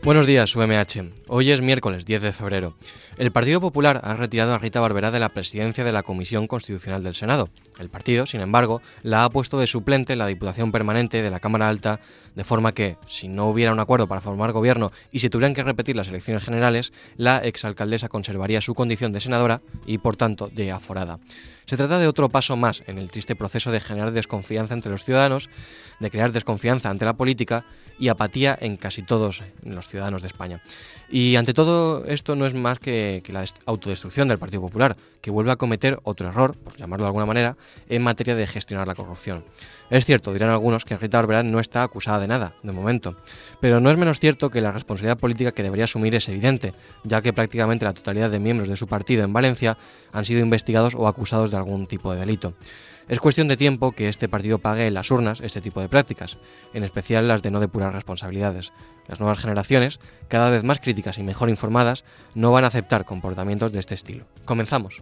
Buenos días, UMH. Hoy es miércoles 10 de febrero. El Partido Popular ha retirado a Rita Barberá de la presidencia de la Comisión Constitucional del Senado. El partido, sin embargo, la ha puesto de suplente en la Diputación Permanente de la Cámara Alta, de forma que, si no hubiera un acuerdo para formar gobierno y se tuvieran que repetir las elecciones generales, la exalcaldesa conservaría su condición de senadora y, por tanto, de aforada. Se trata de otro paso más en el triste proceso de generar desconfianza entre los ciudadanos, de crear desconfianza ante la política y apatía en casi todos los ciudadanos de España. Y ante todo esto no es más que la autodestrucción del Partido Popular, que vuelve a cometer otro error, por llamarlo de alguna manera, en materia de gestionar la corrupción. Es cierto, dirán algunos, que Rita Barberá no está acusada de nada, de momento, pero no es menos cierto que la responsabilidad política que debería asumir es evidente, ya que prácticamente la totalidad de miembros de su partido en Valencia han sido investigados o acusados de algún tipo de delito. Es cuestión de tiempo que este partido pague en las urnas este tipo de prácticas, en especial las de no depurar responsabilidades. Las nuevas generaciones, cada vez más críticas y mejor informadas, no van a aceptar comportamientos de este estilo. Comenzamos.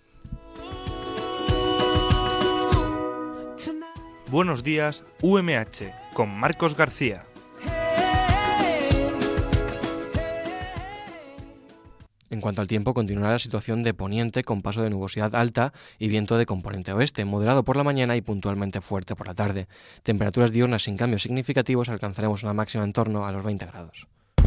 Buenos días, UMH, con Marcos García. En cuanto al tiempo, continuará la situación de poniente con paso de nubosidad alta y viento de componente oeste, moderado por la mañana y puntualmente fuerte por la tarde. Temperaturas diurnas sin cambios significativos, alcanzaremos una máxima en torno a los 20 grados.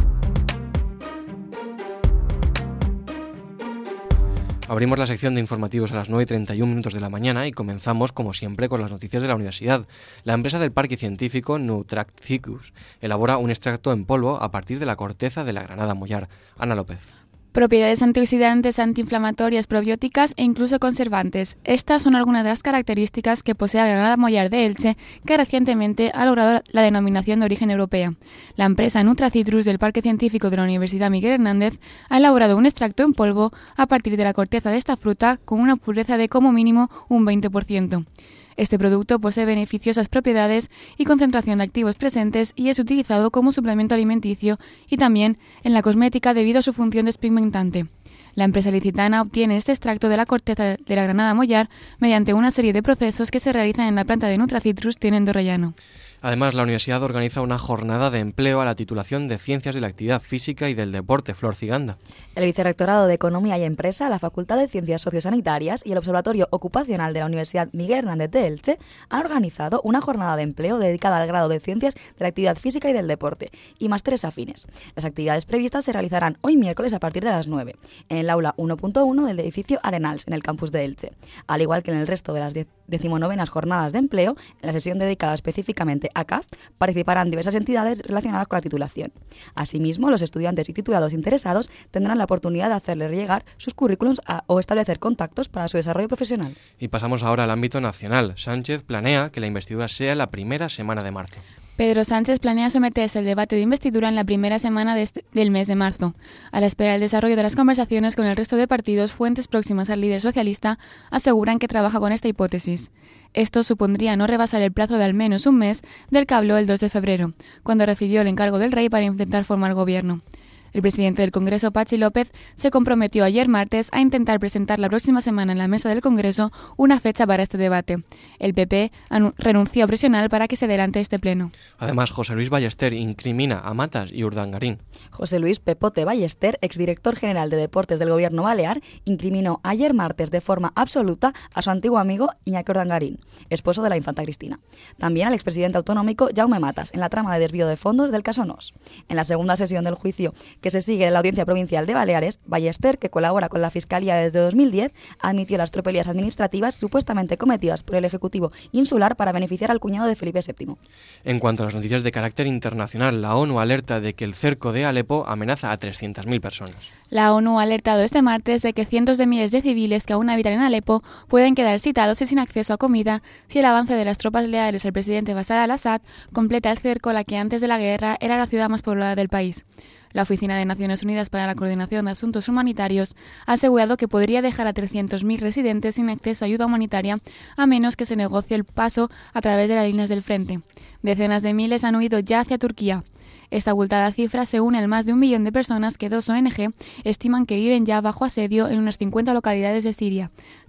Abrimos la sección de informativos a las 9:31 de la mañana y comenzamos, como siempre, con las noticias de la universidad. La empresa del parque científico Nutracticus elabora un extracto en polvo a partir de la corteza de la granada mollar. Ana López. Propiedades antioxidantes, antiinflamatorias, probióticas e incluso conservantes. Estas son algunas de las características que posee la granada mollar de Elche, que recientemente ha logrado la denominación de origen europea. La empresa Nutracitrus del Parque Científico de la Universidad Miguel Hernández ha elaborado un extracto en polvo a partir de la corteza de esta fruta con una pureza de como mínimo un 20%. Este producto posee beneficiosas propiedades y concentración de activos presentes y es utilizado como suplemento alimenticio y también en la cosmética debido a su función despigmentante. La empresa licitana obtiene este extracto de la corteza de la granada mollar mediante una serie de procesos que se realizan en la planta de Nutracitrus Tineo Rellano. Además, la universidad organiza una jornada de empleo a la titulación de Ciencias de la Actividad Física y del Deporte. Flor Ciganda. El Vicerrectorado de Economía y Empresa, la Facultad de Ciencias Sociosanitarias y el Observatorio Ocupacional de la Universidad Miguel Hernández de Elche han organizado una jornada de empleo dedicada al grado de Ciencias de la Actividad Física y del Deporte y másteres afines. Las actividades previstas se realizarán hoy miércoles a partir de las 9 en el aula 1.1 del edificio Arenals, en el campus de Elche. Al igual que en el resto de las 19ª jornadas de empleo, en la sesión dedicada específicamente a CAF, participarán diversas entidades relacionadas con la titulación. Asimismo, los estudiantes y titulados interesados tendrán la oportunidad de hacerles llegar sus currículums o establecer contactos para su desarrollo profesional. Y pasamos ahora al ámbito nacional. Sánchez planea que la investidura sea la primera semana de marzo. Pedro Sánchez planea someterse al debate de investidura en la primera semana del mes de marzo. A la espera del desarrollo de las conversaciones con el resto de partidos, fuentes próximas al líder socialista aseguran que trabaja con esta hipótesis. Esto supondría no rebasar el plazo de al menos un mes del que habló el 2 de febrero, cuando recibió el encargo del rey para intentar formar gobierno. El presidente del Congreso, Patxi López, se comprometió ayer martes a intentar presentar la próxima semana en la mesa del Congreso una fecha para este debate. El PP renunció a presionar para que se adelante este pleno. Además, José Luis Ballester incrimina a Matas y Urdangarín. José Luis Pepote Ballester, exdirector general de Deportes del Gobierno Balear, incriminó ayer martes de forma absoluta a su antiguo amigo Iñaki Urdangarín, esposo de la infanta Cristina. También al expresidente autonómico Jaume Matas, en la trama de desvío de fondos del caso NOS. En la segunda sesión del juicio que se sigue en la Audiencia Provincial de Baleares, Ballester, que colabora con la Fiscalía desde 2010, admitió las tropelías administrativas supuestamente cometidas por el Ejecutivo insular para beneficiar al cuñado de Felipe VII. En cuanto a las noticias de carácter internacional, la ONU alerta de que el cerco de Alepo amenaza a 300.000 personas. La ONU ha alertado este martes de que cientos de miles de civiles que aún habitan en Alepo pueden quedar citados y sin acceso a comida si el avance de las tropas leales al presidente Bashar al-Assad completa el cerco a la que antes de la guerra era la ciudad más poblada del país. La Oficina de Naciones Unidas para la Coordinación de Asuntos Humanitarios ha asegurado que podría dejar a 300.000 residentes sin acceso a ayuda humanitaria a menos que se negocie el paso a través de las líneas del frente. Decenas de miles han huido ya hacia Turquía. Esta abultada cifra se une al más de 1 millón de personas que 2 ONG estiman que viven ya bajo asedio en unas 50 localidades de Siria,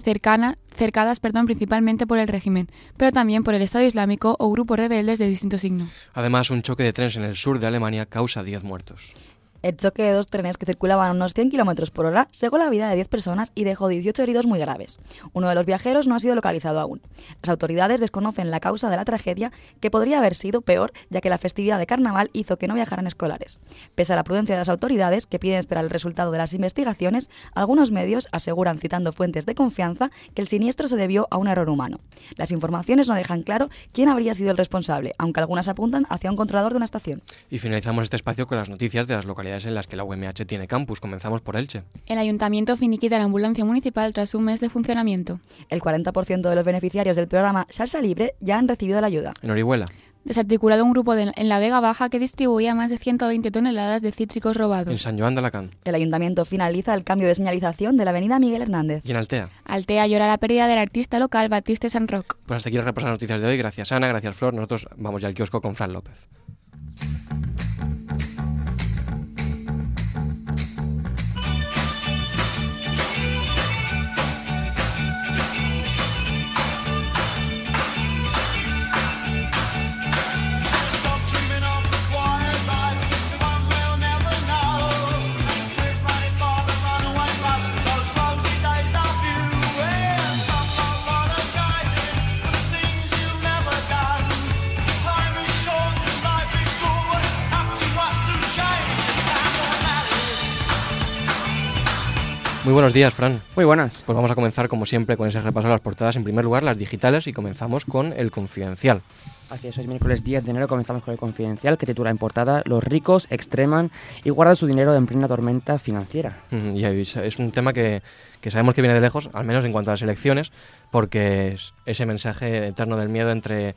cercadas principalmente por el régimen, pero también por el Estado Islámico o grupos rebeldes de distinto signo. Además, un choque de trenes en el sur de Alemania causa 10 muertos. El choque de dos trenes que circulaban a unos 100 km por hora cegó la vida de 10 personas y dejó 18 heridos muy graves. Uno de los viajeros no ha sido localizado aún. Las autoridades desconocen la causa de la tragedia, que podría haber sido peor, ya que la festividad de carnaval hizo que no viajaran escolares. Pese a la prudencia de las autoridades, que piden esperar el resultado de las investigaciones, algunos medios aseguran, citando fuentes de confianza, que el siniestro se debió a un error humano. Las informaciones no dejan claro quién habría sido el responsable, aunque algunas apuntan hacia un controlador de una estación. Y finalizamos este espacio con las noticias de las localidades en las que la UMH tiene campus. Comenzamos por Elche. El ayuntamiento finiquita la ambulancia municipal tras un mes de funcionamiento. El 40% de los beneficiarios del programa Salsa Libre ya han recibido la ayuda. En Orihuela. Desarticulado un grupo en la Vega Baja que distribuía más de 120 toneladas de cítricos robados. En San Joan de Alacant. El ayuntamiento finaliza el cambio de señalización de la avenida Miguel Hernández. Y en Altea. Altea llora la pérdida del artista local Batiste San Roc. Pues hasta aquí las repasar las noticias de hoy. Gracias Ana, gracias Flor. Nosotros vamos ya al kiosco con Fran López. Muy buenos días, Fran. Muy buenas. Pues vamos a comenzar, como siempre, con ese repaso de las portadas. En primer lugar, las digitales, y comenzamos con El Confidencial. Así es, hoy miércoles 10 de enero comenzamos con El Confidencial, que titula en portada: Los ricos extreman y guardan su dinero en plena tormenta financiera. Y es un tema que sabemos que viene de lejos, al menos en cuanto a las elecciones, porque es ese mensaje eterno del miedo entre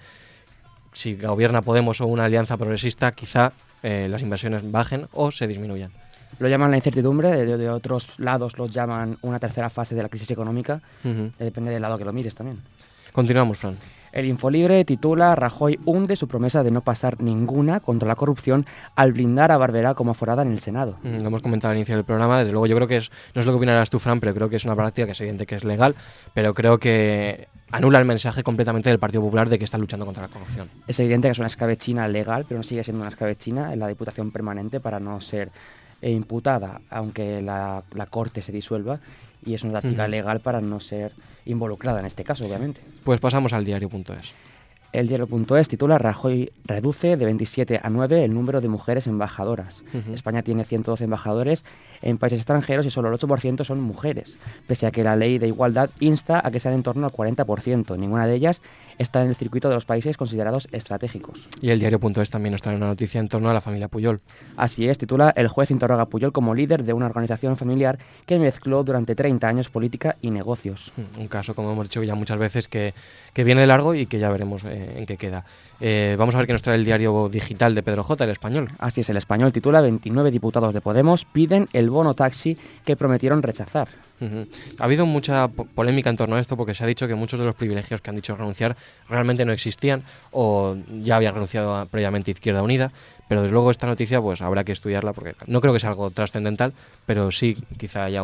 si gobierna Podemos o una alianza progresista, quizá las inversiones bajen o se disminuyan. Lo llaman la incertidumbre, de otros lados los llaman una tercera fase de la crisis económica. Depende del lado que lo mires también. Continuamos, Fran. El Infolibre titula: Rajoy hunde su promesa de no pasar ninguna contra la corrupción al blindar a Barberá como aforada en el Senado. Lo hemos comentado al inicio del programa. Desde luego yo creo que no es lo que opinarás tú, Fran, pero creo que es una práctica que es evidente que es legal, pero creo que anula el mensaje completamente del Partido Popular de que está luchando contra la corrupción. Es evidente que es una escabechina legal, pero no sigue siendo una escabechina en la Diputación Permanente para no ser imputada, aunque la Corte se disuelva, y es una táctica legal para no ser involucrada en este caso, obviamente. Pues pasamos al diario.es. El diario.es titula: Rajoy reduce de 27 a 9 el número de mujeres embajadoras. España tiene 112 embajadores en países extranjeros y solo el 8% son mujeres, pese a que la ley de igualdad insta a que sean en torno al 40%. Ninguna de ellas está en el circuito de los países considerados estratégicos. Y el diario.es también nos trae una noticia en torno a la familia Pujol. Así es, titula: El juez interroga a Pujol como líder de una organización familiar que mezcló durante 30 años política y negocios. Un caso, como hemos dicho ya muchas veces, que viene de largo y que ya veremos en qué queda. Vamos a ver qué nos trae el diario digital de Pedro J, El Español. Así es, El Español titula: 29 diputados de Podemos piden el bono taxi que prometieron rechazar. Ha habido mucha polémica en torno a esto porque se ha dicho que muchos de los privilegios que han dicho renunciar realmente no existían o ya habían renunciado previamente Izquierda Unida, pero desde luego esta noticia pues habrá que estudiarla porque no creo que sea algo trascendental, pero sí quizá haya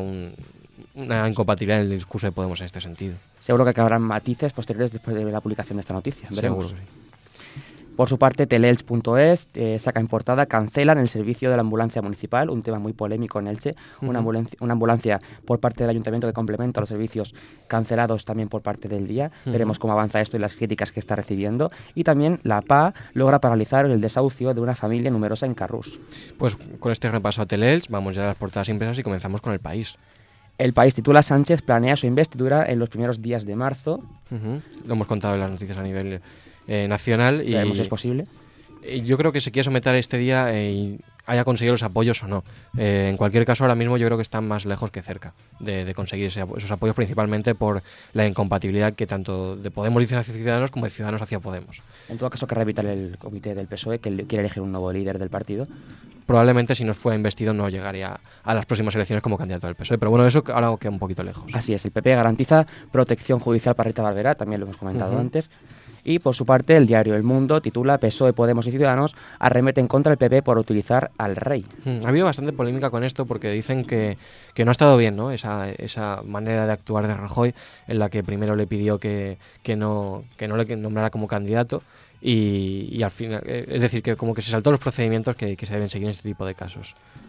una incompatibilidad en el discurso de Podemos en este sentido. Seguro que habrán matices posteriores después de la publicación de esta noticia. Veremos. Seguro que sí. Por su parte, Teleelch.es saca en portada: cancelan el servicio de la ambulancia municipal, un tema muy polémico en Elche, una ambulancia por parte del ayuntamiento que complementa los servicios cancelados también por parte del día. Veremos cómo avanza esto y las críticas que está recibiendo. Y también la PA logra paralizar el desahucio de una familia numerosa en Carrús. Pues con este repaso a Teleelch vamos ya a las portadas impresas y comenzamos con El País. El País titula: Sánchez planea su investidura en los primeros días de marzo. Lo hemos contado en las noticias a nivel nacional. Y veremos si es posible. Yo creo que se quiere someter a este día y haya conseguido los apoyos o no. En cualquier caso, ahora mismo yo creo que están más lejos que cerca de conseguir esos apoyos, principalmente por la incompatibilidad que tanto de Podemos dice hacia Ciudadanos como de Ciudadanos hacia Podemos. En todo caso, querrá evitar el comité del PSOE, que quiere elegir un nuevo líder del partido. Probablemente si no fuera investido no llegaría a las próximas elecciones como candidato del PSOE, pero bueno, eso ahora queda un poquito lejos. Así es, el PP garantiza protección judicial para Rita Barberá, también lo hemos comentado antes. Y por su parte, el diario El Mundo titula: PSOE, Podemos y Ciudadanos arremeten contra el PP por utilizar al rey. Ha habido bastante polémica con esto porque dicen que no ha estado bien, ¿no? Esa manera de actuar de Rajoy, en la que primero le pidió que no le nombrara como candidato y al final, es decir, que como que se saltó los procedimientos que se deben seguir en este tipo de casos.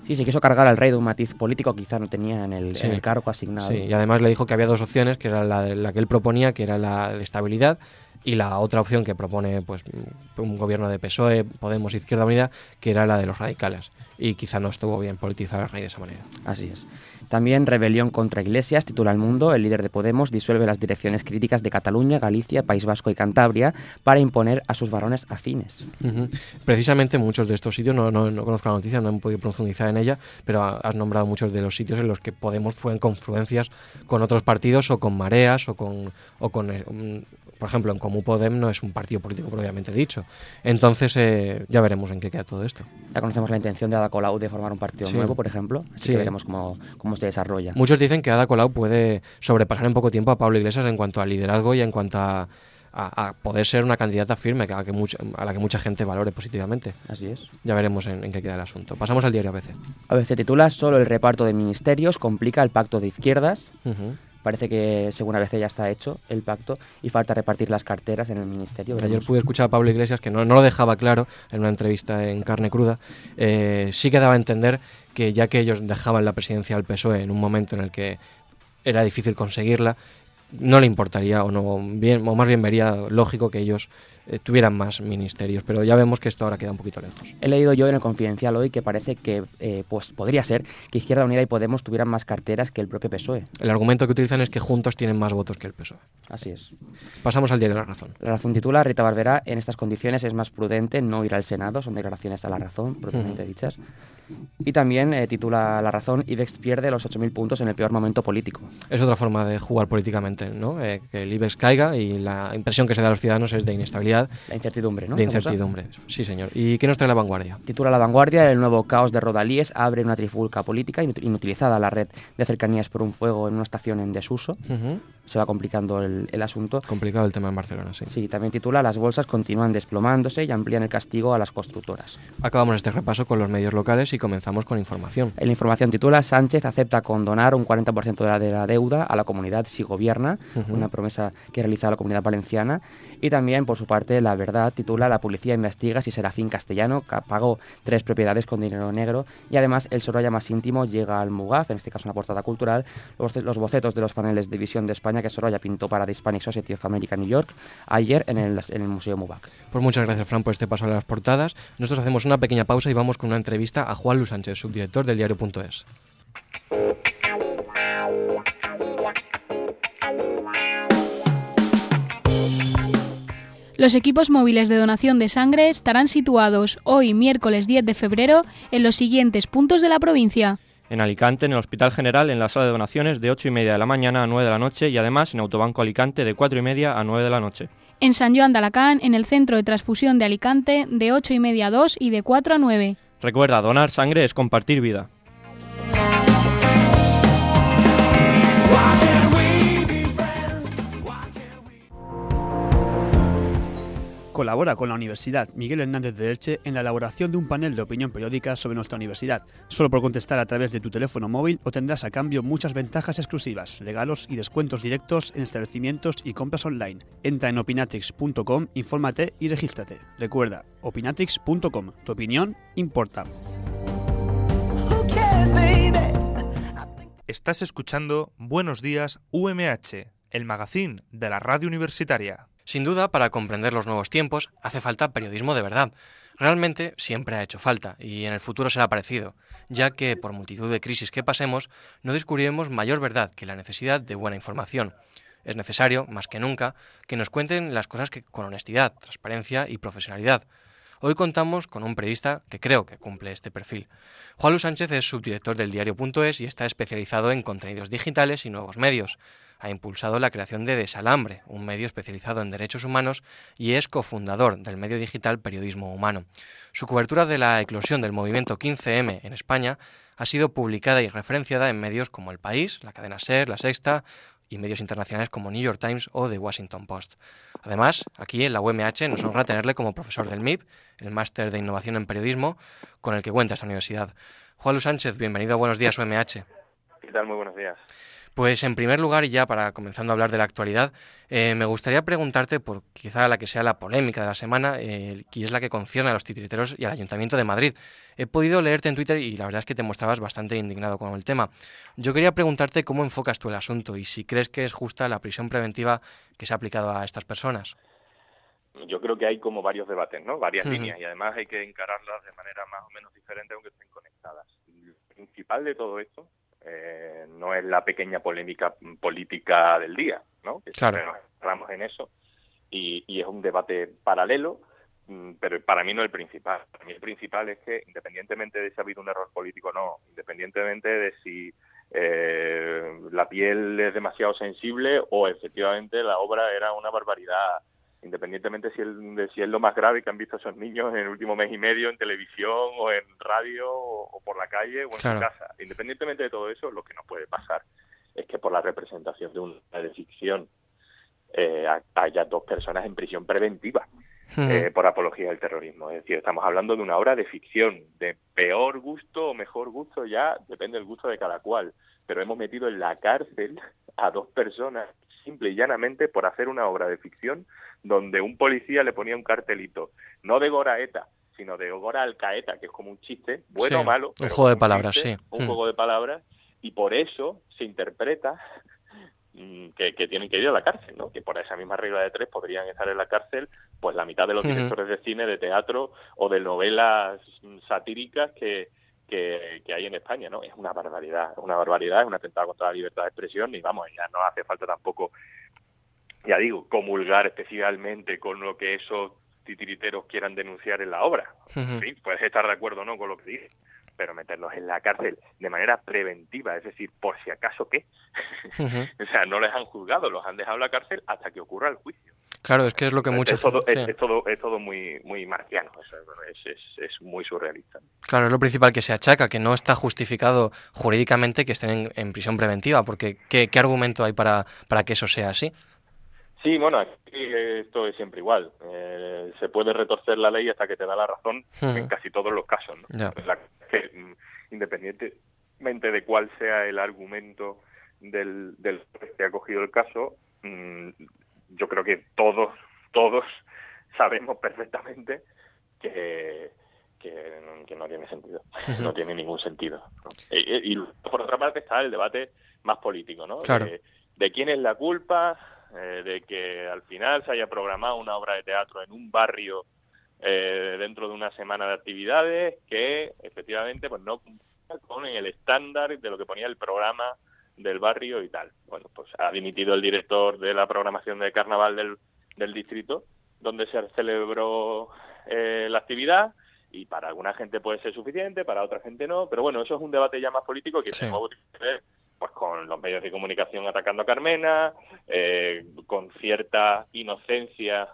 Sí, se quiso cargar al rey de un matiz político que quizá no tenía en el cargo asignado. Sí, y además le dijo que había dos opciones, que era la que él proponía, que era la de estabilidad, y la otra opción que propone pues un gobierno de PSOE, Podemos, Izquierda Unida, que era la de los radicales. Y quizá no estuvo bien politizar al rey de esa manera. Así es. También rebelión contra Iglesias, titula El Mundo. El líder de Podemos disuelve las direcciones críticas de Cataluña, Galicia, País Vasco y Cantabria para imponer a sus varones afines. Precisamente muchos de estos sitios, no conozco la noticia, no he podido profundizar en ella, pero has nombrado muchos de los sitios en los que Podemos fue en confluencias con otros partidos o con mareas o con por ejemplo, en Comú Podem no es un partido político propiamente dicho. Entonces ya veremos en qué queda todo esto. Ya conocemos la intención de Ada Colau de formar un partido nuevo, por ejemplo, así que veremos cómo se desarrolla. Muchos dicen que Ada Colau puede sobrepasar en poco tiempo a Pablo Iglesias en cuanto a liderazgo y en cuanto a poder ser una candidata firme a la que mucha gente valore positivamente. Así es. Ya veremos en qué queda el asunto. Pasamos al diario ABC. ABC titula Solo el reparto de ministerios complica el pacto de izquierdas. Parece que, según ABC, ya está hecho el pacto y falta repartir las carteras en el ministerio. Ayer pude escuchar a Pablo Iglesias, que no lo dejaba claro en una entrevista en Carne Cruda. Sí que daba a entender que ya que ellos dejaban la presidencia al PSOE en un momento en el que era difícil conseguirla, no le importaría o más bien vería lógico que ellos tuvieran más ministerios, pero ya vemos que esto ahora queda un poquito lejos. He leído yo en el Confidencial hoy que parece que pues podría ser que Izquierda Unida y Podemos tuvieran más carteras que el propio PSOE. El argumento que utilizan es que juntos tienen más votos que el PSOE. Así es. Pasamos al diario La Razón. La Razón titula Rita Barberá, en estas condiciones es más prudente no ir al Senado. Son declaraciones a La Razón, propiamente dichas. Y también titula La Razón, IBEX pierde los 8.000 puntos en el peor momento político. Es otra forma de jugar políticamente, ¿no? Que el IBEX caiga y la impresión que se da a los ciudadanos es de inestabilidad. La incertidumbre, ¿no? De incertidumbre, sí señor. ¿Y qué nos trae La Vanguardia? Titula La Vanguardia, el nuevo caos de Rodalíes abre una trifulca política inutilizada la red de cercanías por un fuego en una estación en desuso. Se va complicando el asunto. Complicado el tema en Barcelona, sí. Sí, también titula Las bolsas continúan desplomándose y amplían el castigo a las constructoras. Acabamos este repaso con los medios locales y comenzamos con información. En la información titula Sánchez acepta condonar un 40% de la deuda a la comunidad si gobierna, una promesa que realiza la Comunidad Valenciana. Y también, por su parte, La Verdad titula La policía investiga si Serafín Castellano pagó 3 propiedades con dinero negro. Y además, el Sorolla más íntimo llega al Mugaf, en este caso una portada cultural, los bocetos de los paneles de visión de España que Sorolla pintó para The Hispanic Society of America New York ayer en el Museo Mugaf. Pues muchas gracias, Fran, por este paso a las portadas. Nosotros hacemos una pequeña pausa y vamos con una entrevista a Juan Luis Sánchez, subdirector del diario.es. Los equipos móviles de donación de sangre estarán situados hoy, miércoles 10 de febrero, en los siguientes puntos de la provincia. En Alicante, en el Hospital General, en la sala de donaciones de 8:30 de la mañana a 9 de la noche y además en Autobanco Alicante de 4:30 a 9 de la noche. En San Joan de Alacant, en el Centro de Transfusión de Alicante, de 8:30 a 2 y de 4 a 9. Recuerda, donar sangre es compartir vida. Colabora con la Universidad Miguel Hernández de Elche en la elaboración de un panel de opinión periódica sobre nuestra universidad. Solo por contestar a través de tu teléfono móvil obtendrás a cambio muchas ventajas exclusivas, regalos y descuentos directos en establecimientos y compras online. Entra en opinatrix.com, infórmate y regístrate. Recuerda, opinatrix.com, tu opinión importa. Estás escuchando Buenos Días UMH, el magazín de la radio universitaria. Sin duda, para comprender los nuevos tiempos, hace falta periodismo de verdad. Realmente siempre ha hecho falta, y en el futuro será parecido, ya que, por multitud de crisis que pasemos, no descubriremos mayor verdad que la necesidad de buena información. Es necesario, más que nunca, que nos cuenten las cosas con honestidad, transparencia y profesionalidad. Hoy contamos con un periodista que creo que cumple este perfil. Juan Luis Sánchez es subdirector del diario.es y está especializado en contenidos digitales y nuevos medios. Ha impulsado la creación de Desalambre, un medio especializado en derechos humanos, y es cofundador del medio digital Periodismo Humano. Su cobertura de la eclosión del movimiento 15M en España ha sido publicada y referenciada en medios como El País, la cadena SER, La Sexta y medios internacionales como New York Times o The Washington Post. Además, aquí en la UMH nos honra tenerle como profesor del MIP, el Máster de Innovación en Periodismo, con el que cuenta esta universidad. Juan Luis Sánchez, bienvenido a Buenos Días UMH. ¿Qué tal? Muy buenos días. Pues en primer lugar, y ya para comenzando a hablar de la actualidad, me gustaría preguntarte por quizá la que sea la polémica de la semana, que es la que concierne a los titiriteros y al Ayuntamiento de Madrid. He podido leerte en Twitter y la verdad es que te mostrabas bastante indignado con el tema. Yo quería preguntarte cómo enfocas tú el asunto y si crees que es justa la prisión preventiva que se ha aplicado a estas personas. Yo creo que hay como varios debates, ¿no? Varias líneas, y además hay que encararlas de manera más o menos diferente aunque estén conectadas. Lo principal de todo esto no es la pequeña polémica política del día, ¿no? Que claro, siempre nos encerramos en eso y es un debate paralelo, pero para mí no el principal. Para mí el principal es que, independientemente de si ha habido un error político o no, independientemente de si la piel es demasiado sensible o efectivamente la obra era una barbaridad, independientemente de si es lo más grave que han visto esos niños en el último mes y medio en televisión o en radio o por la calle o en claro, su casa. Independientemente de todo eso, lo que no puede pasar es que por la representación de una de ficción haya 2 personas en prisión preventiva por apología del terrorismo. Es decir, estamos hablando de una obra de ficción, de peor gusto o mejor gusto, ya depende del gusto de cada cual, pero hemos metido en la cárcel a 2 personas simple y llanamente por hacer una obra de ficción donde un policía le ponía un cartelito, no de Gora ETA, sino de Gora Alcaeta, que es como un chiste, bueno o malo. Un juego de palabras, chiste, sí. Un juego de palabras, y por eso se interpreta que tienen que ir a la cárcel, ¿no? Que por esa misma regla de 3 podrían estar en la cárcel pues la mitad de los directores de cine, de teatro o de novelas satíricas que hay en España, ¿no? Es una barbaridad, es un atentado contra la libertad de expresión y vamos, ya no hace falta tampoco, ya digo, comulgar especialmente con lo que esos titiriteros quieran denunciar en la obra. En fin, puedes estar de acuerdo o no con lo que dije, pero meterlos en la cárcel de manera preventiva, es decir, por si acaso qué. O sea, no les han juzgado, los han dejado en la cárcel hasta que ocurra el juicio. Claro, es que es lo que mucha gente... Es todo muy marciano, es muy surrealista. Claro, es lo principal que se achaca, que no está justificado jurídicamente que estén en prisión preventiva, porque ¿qué argumento hay para que eso sea así? Sí, bueno, aquí esto es siempre igual. Se puede retorcer la ley hasta que te da la razón en casi todos los casos, ¿no? Independientemente de cuál sea el argumento del que ha cogido el caso, yo creo que todos sabemos perfectamente que no tiene sentido, no tiene ningún sentido, ¿no? Y por otra parte está el debate más político, ¿no? Claro. De quién es la culpa de que al final se haya programado una obra de teatro en un barrio dentro de una semana de actividades que efectivamente pues no cumple con el estándar de lo que ponía el programa del barrio y tal. Bueno, pues ha dimitido el director de la programación de carnaval del distrito donde se celebró la actividad, y para alguna gente puede ser suficiente, para otra gente no, pero bueno, eso es un debate ya más político que de nuevo tiene que ver pues con los medios de comunicación atacando a Carmena, con cierta inocencia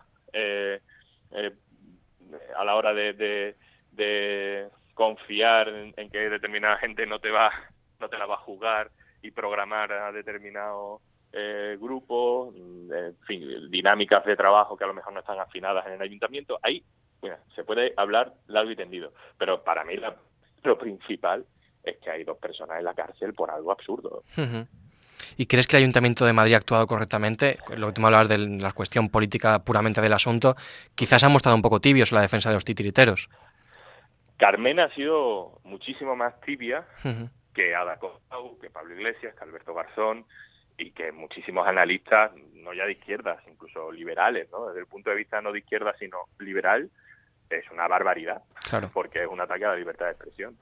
a la hora de confiar en que determinada gente no te la va a juzgar y programar a determinado grupo, en fin, dinámicas de trabajo que a lo mejor no están afinadas en el ayuntamiento. Ahí, bueno, se puede hablar largo y tendido, pero para mí lo principal es que hay 2 personas en la cárcel por algo absurdo. ¿Y crees que el Ayuntamiento de Madrid ha actuado correctamente? Lo que tú me hablabas de la cuestión política puramente del asunto, quizás han mostrado un poco tibios en la defensa de los titiriteros. Carmena ha sido muchísimo más tibia que Ada Colau, que Pablo Iglesias, que Alberto Garzón y que muchísimos analistas, no ya de izquierdas, incluso liberales, ¿no? Desde el punto de vista no de izquierda, sino liberal, es una barbaridad, claro, porque es un ataque a la libertad de expresión.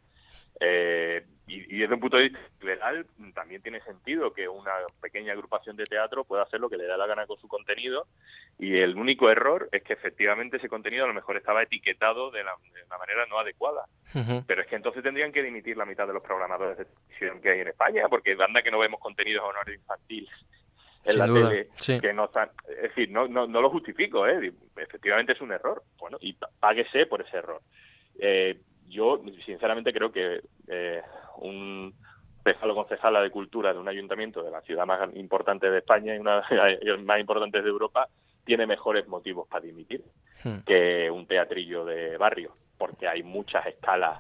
Y desde un punto de vista liberal también tiene sentido que una pequeña agrupación de teatro pueda hacer lo que le da la gana con su contenido, y el único error es que efectivamente ese contenido a lo mejor estaba etiquetado de una manera no adecuada. Pero es que entonces tendrían que dimitir la mitad de los programadores de televisión que hay en España, porque anda que no vemos contenidos en horario infantil en sin la duda, tele, sí, que no están, es decir, no lo justifico, efectivamente es un error, bueno, y páguese por ese error. Yo sinceramente creo que un concejala de cultura de un ayuntamiento de la ciudad más importante de España y una de las más importantes de Europa tiene mejores motivos para dimitir que un teatrillo de barrio, porque hay muchas escalas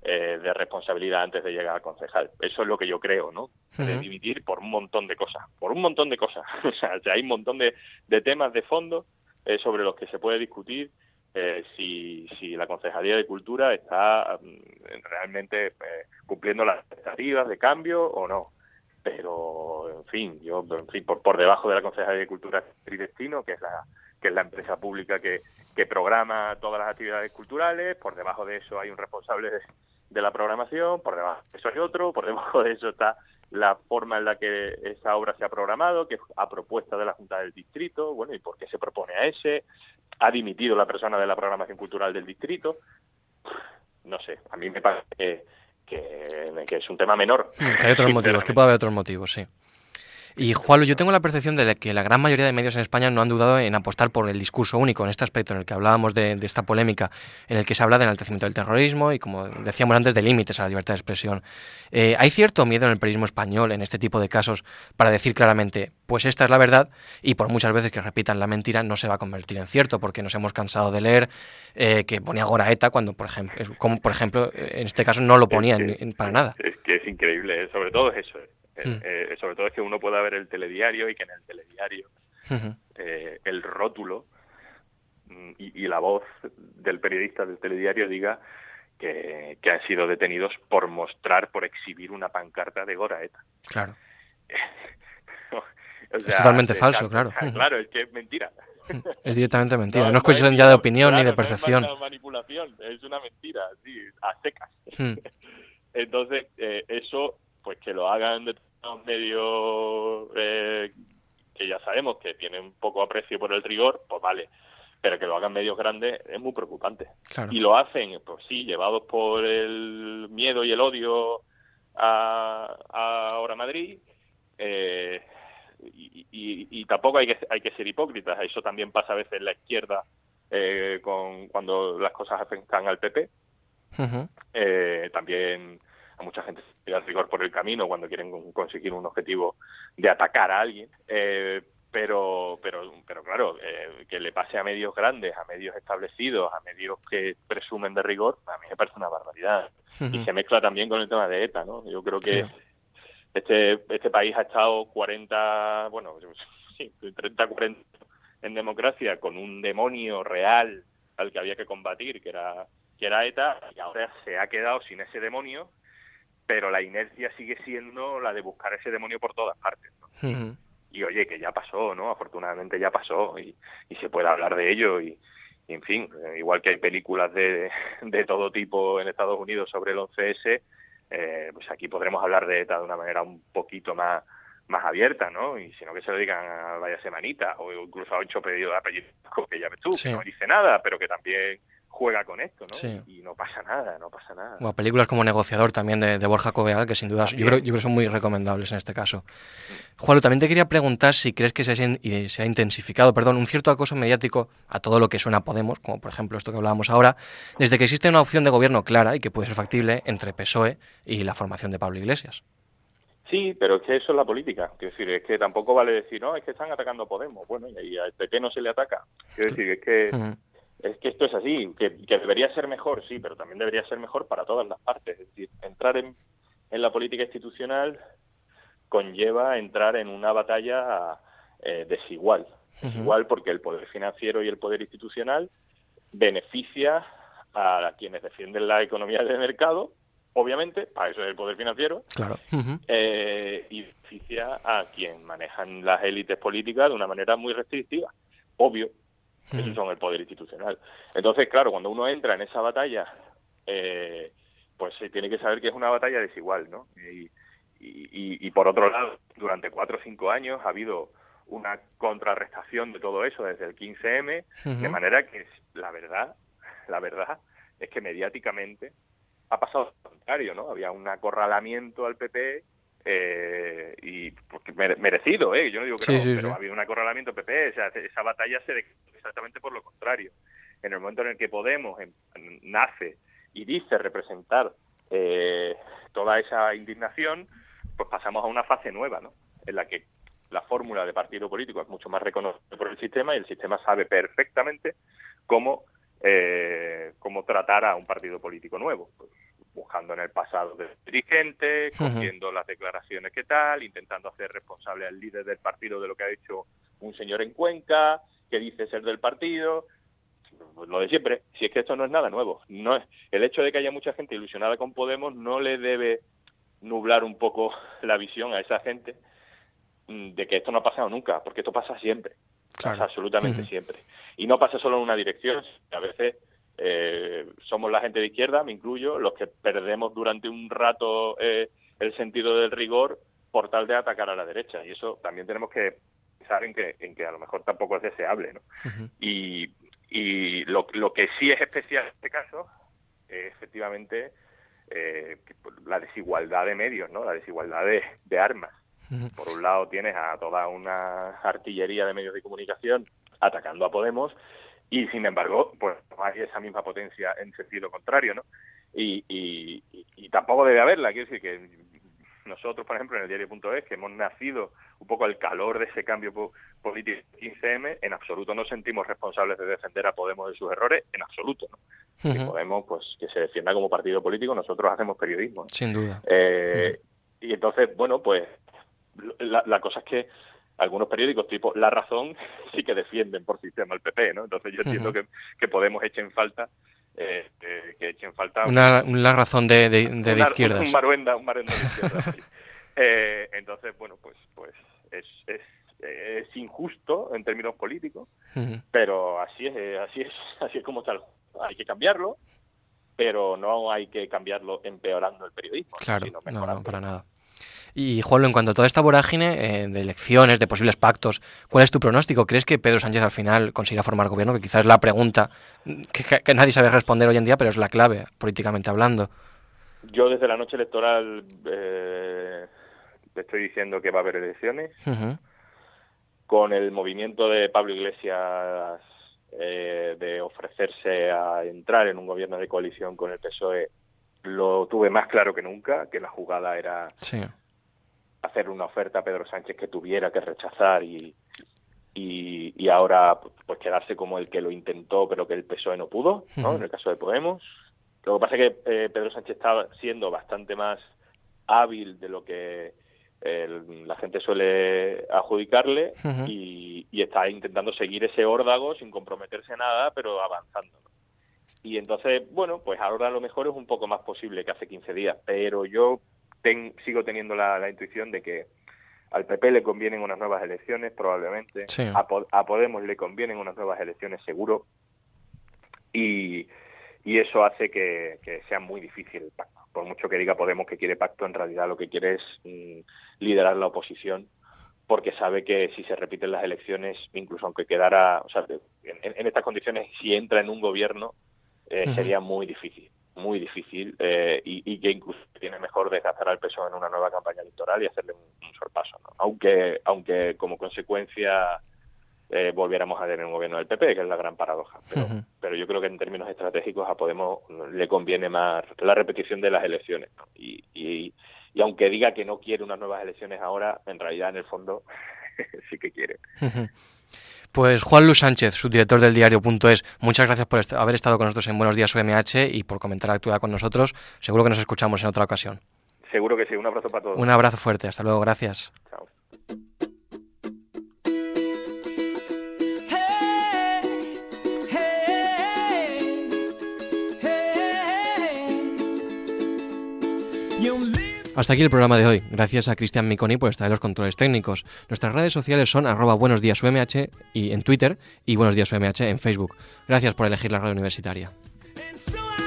de responsabilidad antes de llegar al concejal. Eso es lo que yo creo, ¿no? De dimitir por un montón de cosas. O sea, hay un montón de temas de fondo sobre los que se puede discutir si la Concejalía de Cultura está realmente cumpliendo las expectativas de cambio o no. Pero, en fin, por debajo de la Concejalía de Cultura Tridestino, que es la empresa pública que programa todas las actividades culturales, por debajo de eso hay un responsable de la programación, por debajo de eso hay otro, por debajo de eso está la forma en la que esa obra se ha programado, que es a propuesta de la Junta del Distrito, bueno, ¿y por qué se propone a ese? ¿Ha dimitido la persona de la programación cultural del distrito? No sé, a mí me parece que es un tema menor. Que hay otros motivos, que puede haber otros motivos, sí. Y Juanlu, yo tengo la percepción de que la gran mayoría de medios en España no han dudado en apostar por el discurso único en este aspecto en el que hablábamos de esta polémica, en el que se habla de enaltecimiento del terrorismo y, como decíamos antes, de límites a la libertad de expresión. ¿Hay cierto miedo en el periodismo español en este tipo de casos para decir claramente, pues esta es la verdad, y por muchas veces que repitan la mentira no se va a convertir en cierto, porque nos hemos cansado de leer que ponía Goraeta cuando, por ejemplo, en este caso no lo ponía para nada? Es que es increíble, sobre todo es eso. Sobre todo es que uno pueda ver el telediario y que en el telediario el rótulo y la voz del periodista del telediario diga que han sido detenidos por exhibir una pancarta de Goraeta. Claro. O sea, es totalmente falso, claro. Claro, es que es mentira. Es directamente mentira. No es cuestión ya de opinión ni de percepción. No es manipulación, es una mentira, sí, a secas. Entonces, eso, pues que lo hagan de medios que ya sabemos que tienen poco aprecio por el rigor, pues vale, pero que lo hagan medios grandes es muy preocupante. Claro. Y lo hacen, pues sí, llevados por el miedo y el odio a Ahora Madrid, y tampoco hay que ser hipócritas. Eso también pasa a veces en la izquierda cuando las cosas afectan al PP. También a mucha gente se le da rigor por el camino cuando quieren conseguir un objetivo de atacar a alguien, pero claro, que le pase a medios grandes, a medios establecidos, a medios que presumen de rigor, a mí me parece una barbaridad. Y se mezcla también con el tema de ETA, ¿no? Yo creo que este país ha estado 30, 40 en democracia con un demonio real al que había que combatir, que era ETA, y ahora se ha quedado sin ese demonio, pero la inercia sigue siendo la de buscar ese demonio por todas partes, ¿no? Y oye, que ya pasó, ¿no? Afortunadamente ya pasó y se puede hablar de ello y en fin, igual que hay películas de todo tipo en Estados Unidos sobre el 11S, pues aquí podremos hablar de ETA de una manera un poquito más abierta, ¿no? Y si no, que se lo digan a Vaya Semanita o incluso a 8 apellidos que ya ves tú, que no dice nada, pero que también juega con esto, ¿no? Sí. Y no pasa nada. O películas como Negociador también de Borja Coveaga, que sin duda yo creo que son muy recomendables en este caso. Juanlu, también te quería preguntar si crees que se ha intensificado, un cierto acoso mediático a todo lo que suena a Podemos, como por ejemplo esto que hablábamos ahora, desde que existe una opción de gobierno clara y que puede ser factible entre PSOE y la formación de Pablo Iglesias. Sí, pero es que eso es la política. Quiero decir, es que tampoco vale decir, no, es que están atacando a Podemos. Bueno, y al PP no se le ataca. Quiero decir, es que esto es así, que debería ser mejor, sí, pero también debería ser mejor para todas las partes. Es decir, entrar en la política institucional conlleva entrar en una batalla desigual. Desigual porque el poder financiero y el poder institucional beneficia a quienes defienden la economía de mercado, obviamente, para eso es el poder financiero, claro. Y beneficia a quien manejan las élites políticas de una manera muy restrictiva, obvio. Esos son el poder institucional. Entonces, claro, cuando uno entra en esa batalla, pues se tiene que saber que es una batalla desigual, ¿no? Y por otro lado, durante 4 o 5 años ha habido una contrarrestación de todo eso desde el 15M, de manera que la verdad es que mediáticamente ha pasado lo contrario, ¿no? Había un acorralamiento al PP y porque merecido, yo no digo que pero ha habido un acorralamiento al PP, o sea, esa batalla se declaró exactamente por lo contrario. En el momento en el que Podemos nace y dice representar toda esa indignación, pues pasamos a una fase nueva, ¿no? En la que la fórmula de partido político es mucho más reconocida por el sistema y el sistema sabe perfectamente cómo tratar a un partido político nuevo. buscando en el pasado del dirigente, cogiendo las declaraciones que tal, intentando hacer responsable al líder del partido de lo que ha hecho un señor en Cuenca, que dice ser del partido. Pues lo de siempre, si es que esto no es nada nuevo. No es, el hecho de que haya mucha gente ilusionada con Podemos no le debe nublar un poco la visión a esa gente de que esto no ha pasado nunca, porque esto pasa siempre, claro. Pasa absolutamente siempre. Y no pasa solo en una dirección, a veces somos la gente de izquierda, me incluyo, los que perdemos durante un rato el sentido del rigor por tal de atacar a la derecha, y eso también tenemos que pensar en que a lo mejor tampoco es deseable, ¿no? Y lo que sí es especial en este caso es efectivamente la desigualdad de medios, ¿no? La desigualdad de armas. Por un lado tienes a toda una artillería de medios de comunicación atacando a Podemos y sin embargo pues no hay esa misma potencia en sentido contrario, ¿no? Y tampoco debe haberla. Quiero decir que nosotros, por ejemplo, en el diario.es, que hemos nacido un poco al calor de ese cambio político 15M, en absoluto nos sentimos responsables de defender a Podemos de sus errores, en absoluto, ¿no? Si Podemos, pues que se defienda como partido político, nosotros hacemos periodismo, ¿no? Sin duda. Y entonces, bueno, pues la cosa es que algunos periódicos tipo La Razón sí que defienden por sistema al PP, ¿no? Entonces yo entiendo que Podemos echen falta una razón de izquierdas. Un maruenda de izquierdas. Sí. Entonces, bueno, pues es injusto en términos políticos, pero así es como tal. Hay que cambiarlo, pero no hay que cambiarlo empeorando el periodismo. Claro, sino no, para nada. Y Juanlo, en cuanto a toda esta vorágine de elecciones, de posibles pactos, ¿cuál es tu pronóstico? ¿Crees que Pedro Sánchez al final conseguirá formar gobierno? Que quizás es la pregunta que nadie sabe responder hoy en día, pero es la clave, políticamente hablando. Yo desde la noche electoral te estoy diciendo que va a haber elecciones. Con el movimiento de Pablo Iglesias de ofrecerse a entrar en un gobierno de coalición con el PSOE, lo tuve más claro que nunca, que la jugada era hacer una oferta a Pedro Sánchez que tuviera que rechazar y ahora pues quedarse como el que lo intentó pero que el PSOE no pudo, ¿no? En el caso de Podemos. Lo que pasa es que Pedro Sánchez estaba siendo bastante más hábil de lo que la gente suele adjudicarle y está intentando seguir ese órdago sin comprometerse a nada, pero avanzando, ¿no? Y entonces, bueno, pues ahora a lo mejor es un poco más posible que hace 15 días, pero yo sigo teniendo la intuición de que al PP le convienen unas nuevas elecciones, probablemente, a Podemos le convienen unas nuevas elecciones, seguro, y eso hace que sea muy difícil el pacto. Por mucho que diga Podemos que quiere pacto, en realidad lo que quiere es liderar la oposición, porque sabe que si se repiten las elecciones, incluso aunque quedara, o sea, en estas condiciones, si entra en un gobierno, sería muy difícil, y que incluso tiene mejor desgastar al PSOE en una nueva campaña electoral y hacerle un sorpaso, ¿no? Aunque como consecuencia volviéramos a tener un gobierno del PP, que es la gran paradoja. Pero yo creo que en términos estratégicos a Podemos le conviene más la repetición de las elecciones, ¿no? Y aunque diga que no quiere unas nuevas elecciones ahora, en realidad en el fondo sí que quiere. Pues Juan Luis Sánchez, subdirector del diario.es, muchas gracias por haber estado con nosotros en Buenos Días UMH y por comentar la actualidad con nosotros. Seguro que nos escuchamos en otra ocasión. Seguro que sí. Un abrazo para todos. Un abrazo fuerte. Hasta luego. Gracias. Chao. Hasta aquí el programa de hoy. Gracias a Cristian Miconi por estar en los controles técnicos. Nuestras redes sociales son @buenosdiasumh y en Twitter y Buenos Días UMH en Facebook. Gracias por elegir la radio universitaria.